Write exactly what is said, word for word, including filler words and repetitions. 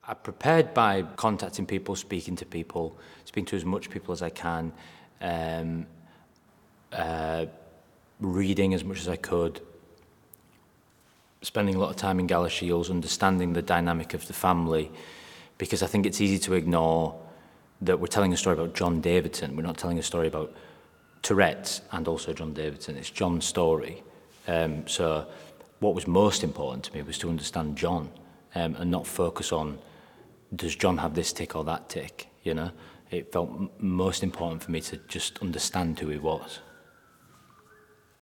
I prepared by contacting people, speaking to people, speaking to as much people as I can, um, uh, reading as much as I could, spending a lot of time in Galashiels, understanding the dynamic of the family, because I think it's easy to ignore that we're telling a story about John Davidson. We're not telling a story about Tourette's and also John Davidson. It's John's story. Um, so what was most important to me was to understand John um, and not focus on, does John have this tick or that tick, you know? It felt m- most important for me to just understand who he was.